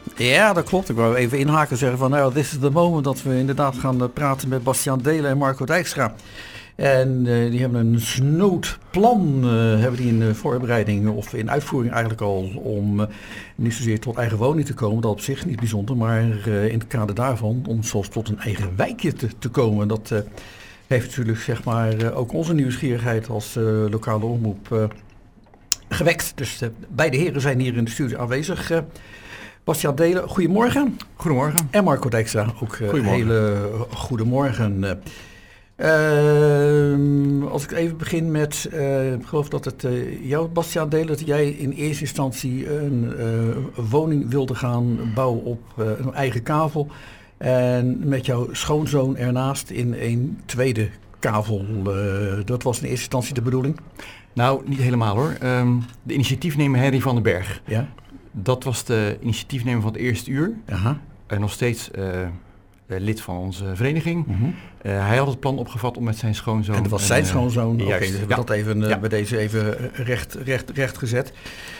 Ja, dat klopt. Ik wou even inhaken en zeggen van, nou, this is the moment dat we inderdaad gaan praten met Bastiaan Delen en Marco Dijkstra. En die hebben een snoodplan, hebben die in voorbereiding of in uitvoering eigenlijk al, om niet zozeer tot eigen woning te komen. Dat op zich niet bijzonder, maar in het kader daarvan om zelfs tot een eigen wijkje te komen. Dat heeft natuurlijk zeg maar ook onze nieuwsgierigheid als lokale omroep gewekt. Dus beide heren zijn hier in de studio aanwezig. Bastiaan Delen, goedemorgen. Goedemorgen. En Marco Dijkstra, ook hele goedemorgen. Als ik even begin met, ik geloof dat het jou, Bastiaan Delen, dat jij in eerste instantie een woning wilde gaan bouwen op een eigen kavel. En met jouw schoonzoon ernaast in een tweede kavel. Dat was in eerste instantie de bedoeling? Nou, niet helemaal hoor. De initiatiefnemer Henry van den Berg. Ja. Dat was de initiatiefnemer van het eerste uur. Aha. Nog steeds lid van onze vereniging. Mm-hmm. Hij had het plan opgevat om met zijn schoonzoon... En dat was zijn schoonzoon? Oké, Juist, dus hebben we dat even bij deze even recht gezet.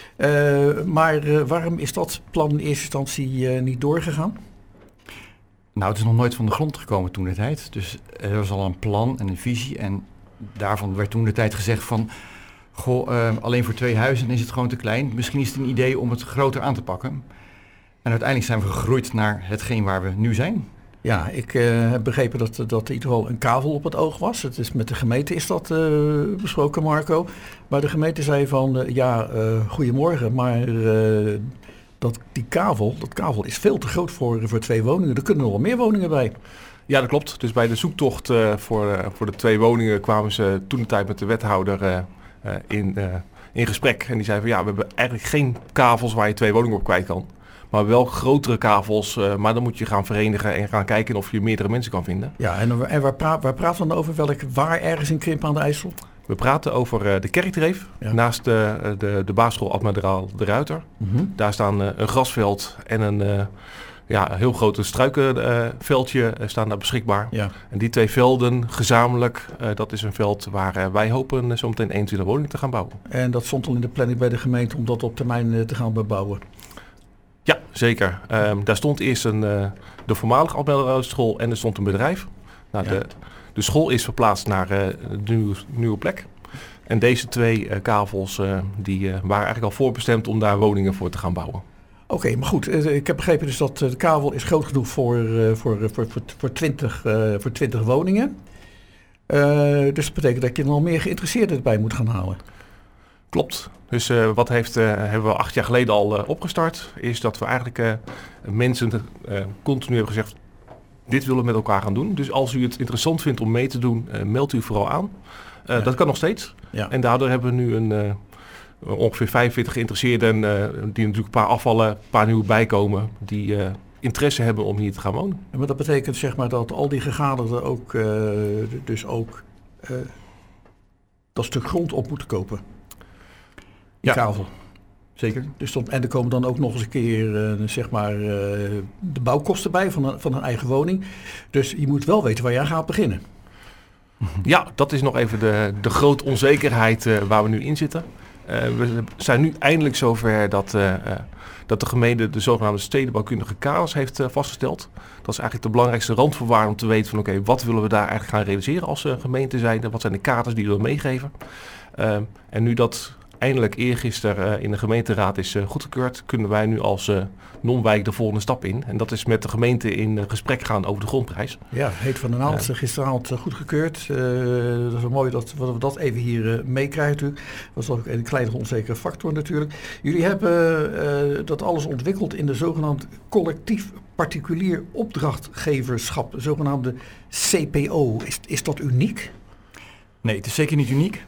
Maar waarom is dat plan in eerste instantie niet doorgegaan? Nou, het is nog nooit van de grond gekomen toen de tijd. Dus er was al een plan en een visie. En daarvan werd toen de tijd gezegd van... alleen voor 2 huizen is het gewoon te klein. Misschien is het een idee om het groter aan te pakken. En uiteindelijk zijn we gegroeid naar hetgeen waar we nu zijn. Ja, ik heb begrepen dat in ieder geval een kavel op het oog was. Het is met de gemeente is dat besproken, Marco. Maar de gemeente zei van, goedemorgen, maar dat kavel is veel te groot voor 2 woningen. Er kunnen nog wel meer woningen bij. Ja, dat klopt. Dus bij de zoektocht voor de 2 woningen kwamen ze toen de tijd met de wethouder in gesprek. En die zei van, we hebben eigenlijk geen kavels waar je 2 woningen op kwijt kan. Maar wel grotere kavels, maar dan moet je gaan verenigen en gaan kijken of je meerdere mensen kan vinden. Ja, en waar praten we dan over? Waar ergens in Krimpen aan de IJssel? We praten over de Kerkdreef, naast de basisschool Admiraal de Ruiter. Mm-hmm. Daar staan een grasveld en een heel groot struikenveldje staan daar beschikbaar. Ja. En die 2 velden gezamenlijk, dat is een veld waar wij hopen zometeen 21 woningen te gaan bouwen. En dat stond al in de planning bij de gemeente om dat op termijn te gaan bebouwen? Ja, zeker. Daar stond eerst de voormalige Admiraalschool en er stond een bedrijf. Nou, de school is verplaatst naar de nieuwe plek. En deze 2 kavels die waren eigenlijk al voorbestemd om daar woningen voor te gaan bouwen. Oké, maar goed. Ik heb begrepen dus dat de kavel is groot genoeg voor 20 woningen. Dus dat betekent dat je er nog meer geïnteresseerden bij moet gaan halen. Klopt. Dus wat hebben we 8 jaar geleden al opgestart, is dat we eigenlijk mensen continu hebben gezegd, dit willen we met elkaar gaan doen. Dus als u het interessant vindt om mee te doen, meld u vooral aan. Dat kan nog steeds. Ja. En daardoor hebben we nu ongeveer 45 geïnteresseerden die natuurlijk een paar afvallen, een paar nieuwe bijkomen, die interesse hebben om hier te gaan wonen. Maar dat betekent zeg maar dat al die gegadigden ook dat stuk grond op moeten kopen. Die kavel. Zeker. Dus en er komen dan ook nog eens een keer de bouwkosten bij van een eigen woning. Dus je moet wel weten waar je aan gaat beginnen. Ja, dat is nog even de grote onzekerheid waar we nu in zitten. We zijn nu eindelijk zover dat de gemeente de zogenaamde stedenbouwkundige kaders heeft vastgesteld. Dat is eigenlijk de belangrijkste randvoorwaarde om te weten van oké, wat willen we daar eigenlijk gaan realiseren als gemeente zijnde? Wat zijn de kaders die we willen meegeven? En nu dat eindelijk eergisteren in de gemeenteraad is goedgekeurd, kunnen wij nu als non-wijk de volgende stap in. En dat is met de gemeente in gesprek gaan over de grondprijs. Ja, Heet van den Naald, gisteravond goedgekeurd. Dat is wel mooi dat we dat even hier meekrijgen natuurlijk. Dat is ook een kleine onzekere factor natuurlijk. Jullie hebben dat alles ontwikkeld in de zogenaamde collectief particulier opdrachtgeverschap, de zogenaamde CPO. Is dat uniek? Nee, het is zeker niet uniek.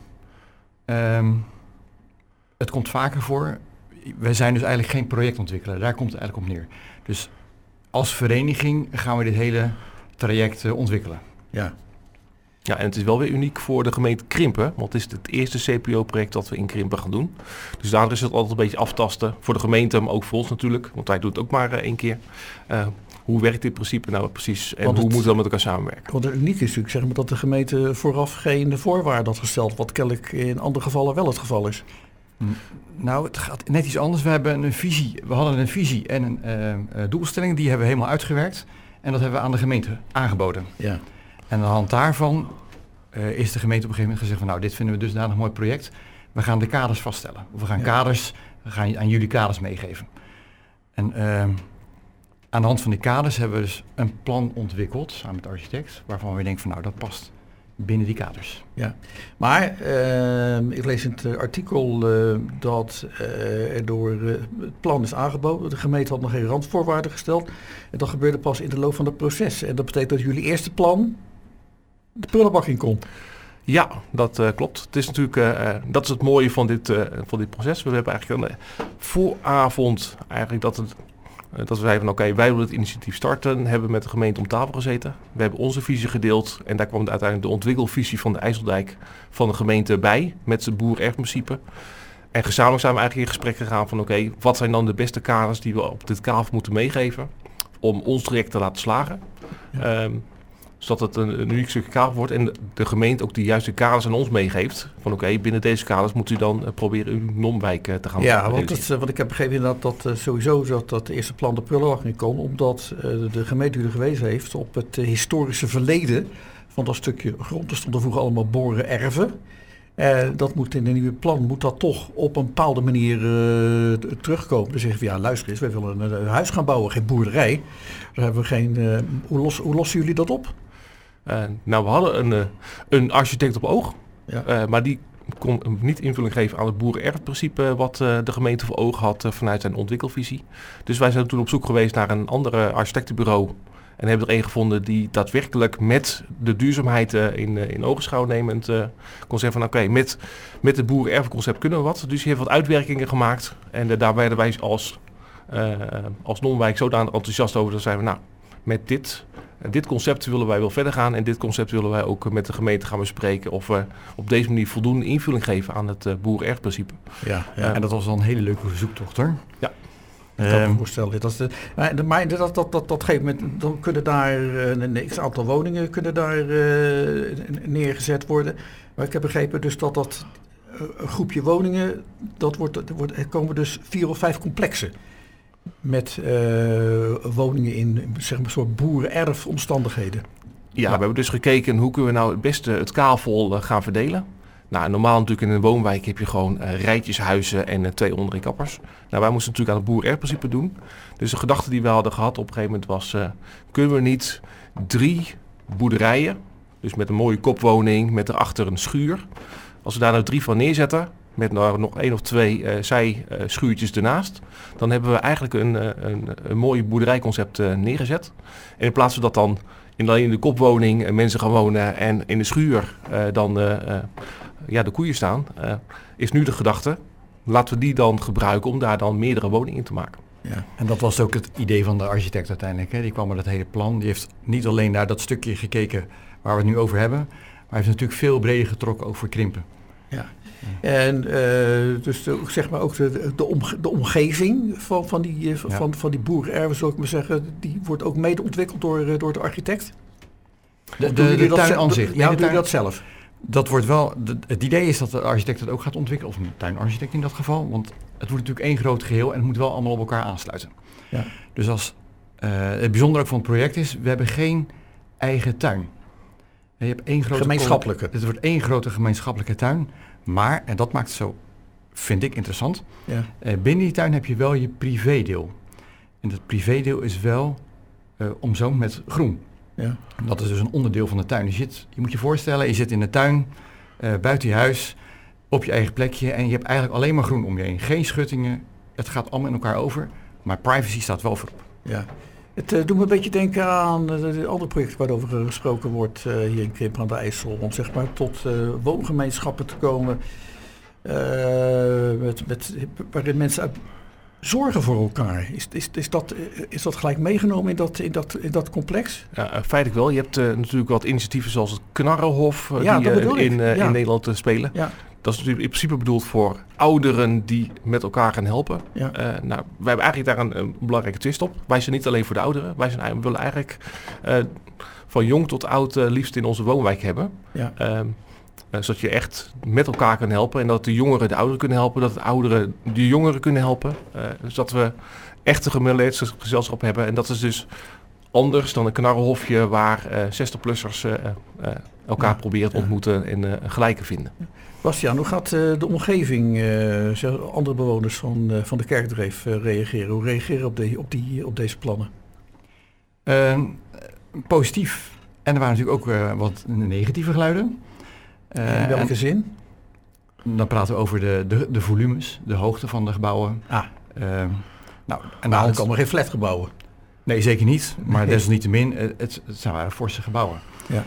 Het komt vaker voor. Wij zijn dus eigenlijk geen projectontwikkelaar. Daar komt het eigenlijk op neer. Dus als vereniging gaan we dit hele traject ontwikkelen. Ja. Ja, en het is wel weer uniek voor de gemeente Krimpen. Want het is het eerste CPO-project dat we in Krimpen gaan doen. Dus daar is het altijd een beetje aftasten. Voor de gemeente, maar ook voor ons natuurlijk. Want wij doen het ook maar 1 keer. Hoe werkt dit principe nou precies? En hoe moeten we dan met elkaar samenwerken? Want het uniek is natuurlijk zeg maar, dat de gemeente vooraf geen voorwaarden had gesteld. Wat kennelijk in andere gevallen wel het geval is. Nou, het gaat net iets anders. We hadden een visie en een doelstelling. Die hebben we helemaal uitgewerkt. En dat hebben we aan de gemeente aangeboden. Ja. En aan de hand daarvan is de gemeente op een gegeven moment gezegd van... nou, dit vinden we dusdanig een mooi project. We gaan de kaders vaststellen. Of we gaan aan jullie kaders meegeven. En aan de hand van die kaders hebben we dus een plan ontwikkeld... samen met de architect... waarvan we denken van nou, dat past binnen die kaders. Ja, maar ik lees in het artikel dat er door het plan is aangeboden. De gemeente had nog geen randvoorwaarden gesteld. En dat gebeurde pas in de loop van het proces. En dat betekent dat jullie eerste plan de prullenbak in kon. Ja, dat klopt. Het is natuurlijk, dat is het mooie van dit proces. We hebben eigenlijk aan de vooravond eigenlijk dat we zeiden van oké, wij willen het initiatief starten. Hebben we met de gemeente om tafel gezeten. We hebben onze visie gedeeld. En daar kwam uiteindelijk de ontwikkelvisie van de IJsseldijk van de gemeente bij. Met zijn boer-erfprincipe. En gezamenlijk zijn we eigenlijk in gesprek gegaan van oké, wat zijn dan de beste kaders die we op dit kavel moeten meegeven. Om ons traject te laten slagen. Ja. Zodat het een uniek stukje kavel wordt. En de gemeente ook de juiste kaders aan ons meegeeft. Van oké, binnen deze kaders moet u dan proberen uw NOM-wijk te gaan realiseren. Want ik heb begrepen inderdaad dat sowieso dat eerste plan de prullenbak in kon. Omdat de gemeente u er gewezen heeft op het historische verleden van dat stukje grond. Er stonden vroeger allemaal boerenerven. Dat moet in een nieuwe plan, moet dat toch op een bepaalde manier terugkomen. Dan zeggen we, ja luister eens, wij willen een huis gaan bouwen, geen boerderij. Daar hebben we geen... Hoe lossen jullie dat op? Nou, we hadden een architect op oog, maar die kon niet invulling geven aan het boerenerfprincipe wat de gemeente voor ogen had vanuit zijn ontwikkelvisie. Dus wij zijn toen op zoek geweest naar een andere architectenbureau en hebben er een gevonden die daadwerkelijk met de duurzaamheid in ogenschouw nemend kon zeggen van oké, met het boerenerfconcept kunnen we wat. Dus die heeft wat uitwerkingen gemaakt en daar werden wij als NOM-wijk zodanig enthousiast over dat zeiden we nou, met dit concept willen wij wel verder gaan en dit concept willen wij ook met de gemeente gaan bespreken of we op deze manier voldoende invulling geven aan het boerenerfprincipe. Ja, en dat was al een hele leuke zoektocht hoor. Ja. Ik kan me voorstellen. Maar dat geeft moment, dan kunnen daar een x-aantal woningen kunnen daar neergezet worden. Maar ik heb begrepen dus dat een groepje woningen, er komen dus 4 of 5 complexen. Met woningen in zeg maar, een soort boerenerfomstandigheden. Ja, we hebben dus gekeken hoe kunnen we nou het beste het kavel gaan verdelen. Nou, normaal natuurlijk in een woonwijk heb je gewoon rijtjeshuizen en 2 onderinkappers. Nou, wij moesten natuurlijk aan het boerenerfprincipe doen. Dus de gedachte die we hadden gehad op een gegeven moment was... kunnen we niet 3 boerderijen, dus met een mooie kopwoning, met erachter een schuur. Als we daar nou 3 van neerzetten, met nog 1 of 2 zijschuurtjes ernaast, dan hebben we eigenlijk een mooi boerderijconcept neergezet. En in plaats van dat dan alleen in de kopwoning mensen gaan wonen en in de schuur dan de koeien staan, is nu de gedachte, laten we die dan gebruiken om daar dan meerdere woningen in te maken. Ja. En dat was ook het idee van de architect uiteindelijk. Hè? Die kwam met het hele plan. Die heeft niet alleen naar dat stukje gekeken waar we het nu over hebben, maar hij heeft natuurlijk veel breder getrokken ook voor krimpen. Ja. En dus zeg maar ook de omgeving van die boerenerven, zou ik maar zeggen, die wordt ook mede ontwikkeld door de architect? De tuinaanzicht. Ja, doe je dat zelf? Dat wordt wel, het idee is dat de architect het ook gaat ontwikkelen, of een tuinarchitect in dat geval, want het wordt natuurlijk één groot geheel en het moet wel allemaal op elkaar aansluiten. Ja. Dus het bijzondere ook van het project is, we hebben geen eigen tuin. Je hebt één grote gemeenschappelijke. Het wordt één grote gemeenschappelijke tuin, maar, en dat maakt het zo, vind ik interessant, binnen die tuin heb je wel je privédeel. En dat privédeel is wel omzoomd met groen. Ja. Dat is dus een onderdeel van de tuin. Je moet je voorstellen, je zit in de tuin, buiten je huis, op je eigen plekje en je hebt eigenlijk alleen maar groen om je heen. Geen schuttingen, het gaat allemaal in elkaar over, maar privacy staat wel voorop. Ja. Het doet me een beetje denken aan de andere projecten waarover gesproken wordt hier in Krimpen aan de IJssel. Om zeg maar tot woongemeenschappen te komen waarin mensen uit zorgen voor elkaar. Is dat gelijk meegenomen in dat complex? Ja, feitelijk wel. Je hebt natuurlijk wat initiatieven zoals het Knarrenhof die in Nederland spelen. Ja. Dat is natuurlijk in principe bedoeld voor ouderen die met elkaar gaan helpen. Ja. Wij hebben eigenlijk daar een belangrijke twist op. Wij zijn niet alleen voor de ouderen. We willen eigenlijk van jong tot oud liefst in onze woonwijk hebben. Ja. Zodat je echt met elkaar kan helpen. En dat de jongeren de ouderen kunnen helpen. Dat de ouderen de jongeren kunnen helpen. Dus dat we echt een gemêleerd hebben. En dat is dus anders dan een knarrenhofje waar 60-plussers elkaar proberen te ontmoeten en gelijken vinden. Bastiaan, hoe gaat de omgeving, andere bewoners van de Kerkdreef reageren? Hoe reageren op deze plannen? Positief. En er waren natuurlijk ook wat negatieve geluiden. In welke zin? Dan praten we over de volumes, de hoogte van de gebouwen. Er komen geen flatgebouwen. Nee, zeker niet. Maar desalniettemin, het zijn forse gebouwen. Ja.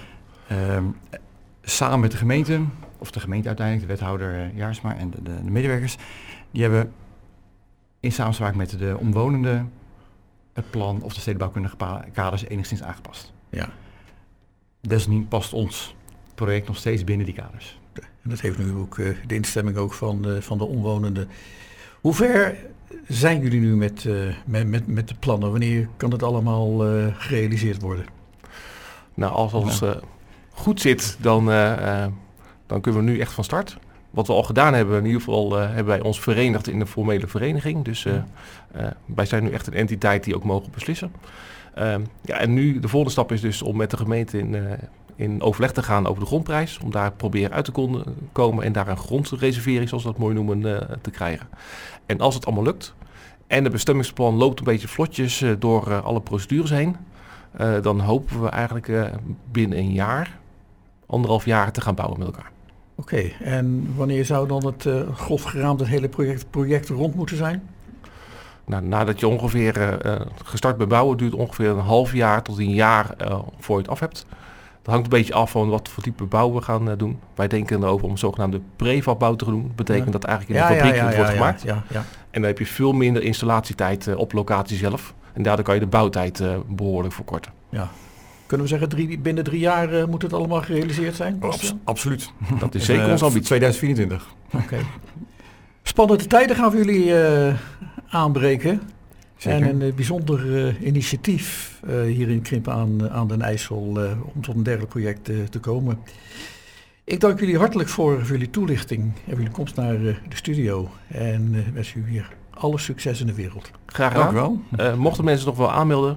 Samen met de gemeente, of de gemeente uiteindelijk, de wethouder Jaarsma en de medewerkers, die hebben in samenspraak met de omwonenden het plan of de stedenbouwkundige kaders enigszins aangepast. Ja. Desalniettemin past ons project nog steeds binnen die kaders. En dat heeft nu ook de instemming ook van de omwonenden. Hoe ver zijn jullie nu met de plannen? Wanneer kan het allemaal gerealiseerd worden? Nou, als het goed zit, dan kunnen we nu echt van start. Wat we al gedaan hebben, in ieder geval hebben wij ons verenigd in de formele vereniging. Dus wij zijn nu echt een entiteit die ook mogen beslissen. En nu de volgende stap is dus om met de gemeente in overleg te gaan over de grondprijs. Om daar proberen uit te komen en daar een grondreservering, zoals we dat mooi noemen, te krijgen. En als het allemaal lukt en het bestemmingsplan loopt een beetje vlotjes door alle procedures heen. Dan hopen we eigenlijk binnen een jaar, 1,5 jaar te gaan bouwen met elkaar. Oké, en wanneer zou dan het grofgeraamd het hele project rond moeten zijn? Nou, nadat je ongeveer gestart bent bouwen, duurt het ongeveer een half jaar tot een jaar voor je het af hebt. Dat hangt een beetje af van wat voor type bouw we gaan doen. Wij denken erover om een zogenaamde prefab-bouw te doen. Dat betekent dat eigenlijk in de fabriek wordt gemaakt. Ja. En dan heb je veel minder installatietijd op locatie zelf. En daardoor kan je de bouwtijd behoorlijk verkorten. Ja. Kunnen we zeggen, binnen 3 jaar moet het allemaal gerealiseerd zijn? Absoluut. Dat is zeker onze ambitie. 2024. Oké. Spannende tijden gaan we jullie aanbreken. Zeker. En een bijzonder initiatief hier in Krimpen aan den IJssel om tot een dergelijk project te komen. Ik dank jullie hartelijk voor jullie toelichting en voor jullie komst naar de studio. En wens u weer alle succes in de wereld. Graag gedaan. Mochten mensen nog wel aanmelden,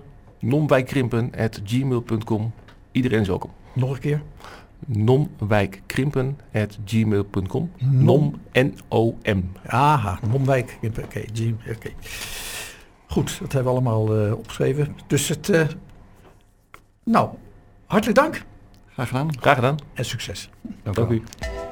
nomwijkkrimpen@gmail.com. Iedereen is welkom. Nog een keer? nomwijkkrimpen@gmail.com. N-O-M. Aha, nomwijkkrimpen. Oké. Goed, dat hebben we allemaal opgeschreven. Dus hartelijk dank. Graag gedaan. Graag gedaan. En succes. Dank u.